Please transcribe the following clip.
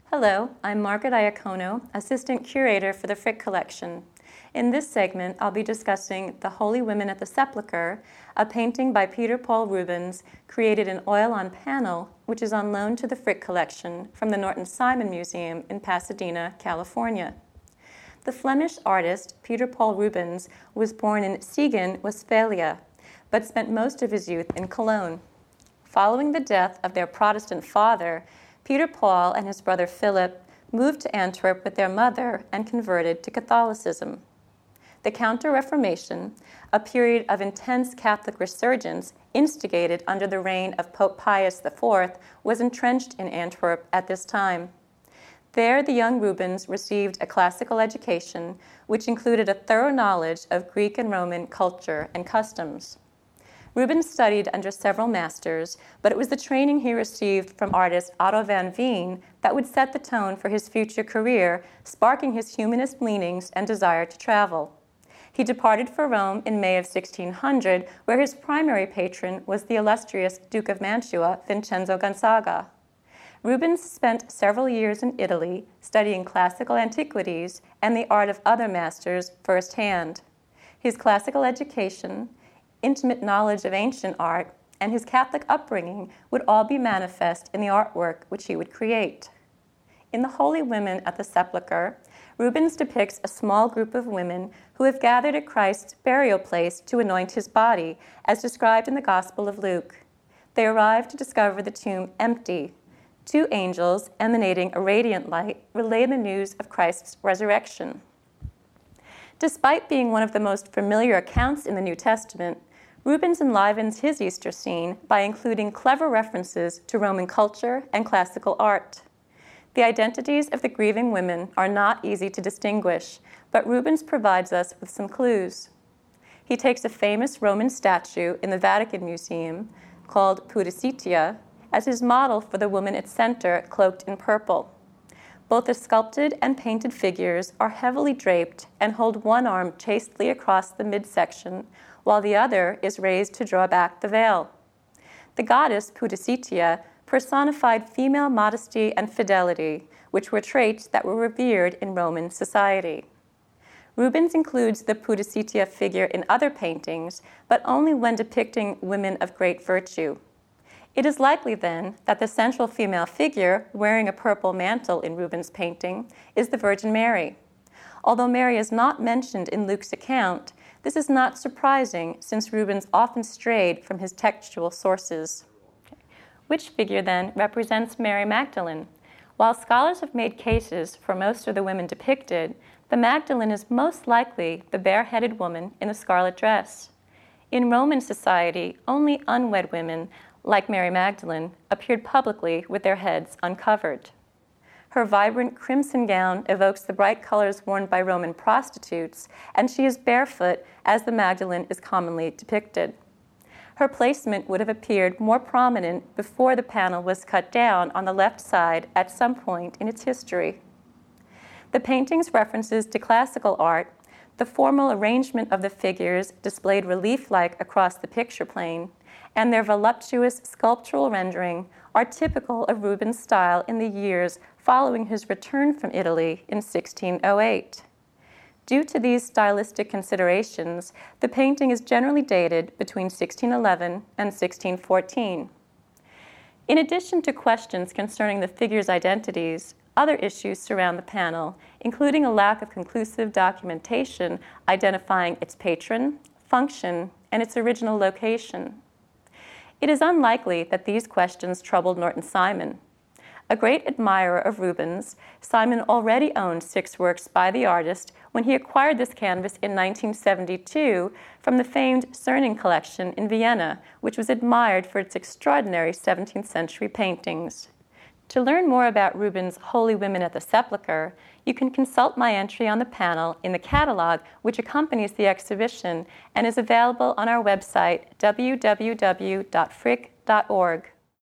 Hello, I'm Margaret Iacono, Assistant Curator for the Frick Collection. In this segment, I'll be discussing The Holy Women at the Sepulchre, a painting by Peter Paul Rubens created in oil on panel, which is on loan to the Frick Collection from the Norton Simon Museum in Pasadena, California. The Flemish artist Peter Paul Rubens was born in Siegen, Westphalia, but spent most of his youth in Cologne. Following the death of their Protestant father, Peter Paul and his brother Philip moved to Antwerp with their mother and converted to Catholicism. The Counter-Reformation, a period of intense Catholic resurgence instigated under the reign of Pope Pius IV, was entrenched in Antwerp at this time. There, the young Rubens received a classical education, which included a thorough knowledge of Greek and Roman culture and customs. Rubens studied under several masters, but it was the training he received from artist Otto van Veen that would set the tone for his future career, sparking his humanist leanings and desire to travel. He departed for Rome in May of 1600, where his primary patron was the illustrious Duke of Mantua, Vincenzo Gonzaga. Rubens spent several years in Italy studying classical antiquities and the art of other masters firsthand. His classical education, intimate knowledge of ancient art, and his Catholic upbringing would all be manifest in the artwork which he would create. In The Holy Women at the Sepulchre, Rubens depicts a small group of women who have gathered at Christ's burial place to anoint his body, as described in the Gospel of Luke. They arrive to discover the tomb empty. Two angels, emanating a radiant light, relay the news of Christ's resurrection. Despite being one of the most familiar accounts in the New Testament, Rubens enlivens his Easter scene by including clever references to Roman culture and classical art. The identities of the grieving women are not easy to distinguish, but Rubens provides us with some clues. He takes a famous Roman statue in the Vatican Museum called Pudicitia as his model for the woman at center, cloaked in purple. Both the sculpted and painted figures are heavily draped and hold one arm chastely across the midsection, while the other is raised to draw back the veil. The goddess Pudicitia personified female modesty and fidelity, which were traits that were revered in Roman society. Rubens includes the Pudicitia figure in other paintings, but only when depicting women of great virtue. It is likely, then, that the central female figure, wearing a purple mantle in Rubens' painting, is the Virgin Mary. Although Mary is not mentioned in Luke's account, this is not surprising, since Rubens often strayed from his textual sources. Which figure, then, represents Mary Magdalene? While scholars have made cases for most of the women depicted, the Magdalene is most likely the bareheaded woman in the scarlet dress. In Roman society, only unwed women, like Mary Magdalene, appeared publicly with their heads uncovered. Her vibrant crimson gown evokes the bright colors worn by Roman prostitutes, and she is barefoot as the Magdalene is commonly depicted. Her placement would have appeared more prominent before the panel was cut down on the left side at some point in its history. The painting's references to classical art, the formal arrangement of the figures displayed relief-like across the picture plane, and their voluptuous sculptural rendering are typical of Rubens' style in the years following his return from Italy in 1608. Due to these stylistic considerations, the painting is generally dated between 1611 and 1614. In addition to questions concerning the figures' identities, other issues surround the panel, including a lack of conclusive documentation identifying its patron, function, and its original location. It is unlikely that these questions troubled Norton Simon. A great admirer of Rubens, Simon already owned 6 works by the artist when he acquired this canvas in 1972 from the famed Cerning collection in Vienna, which was admired for its extraordinary 17th century paintings. To learn more about Rubens' Holy Women at the Sepulchre, you can consult my entry on the panel in the catalog which accompanies the exhibition and is available on our website, www.frick.org.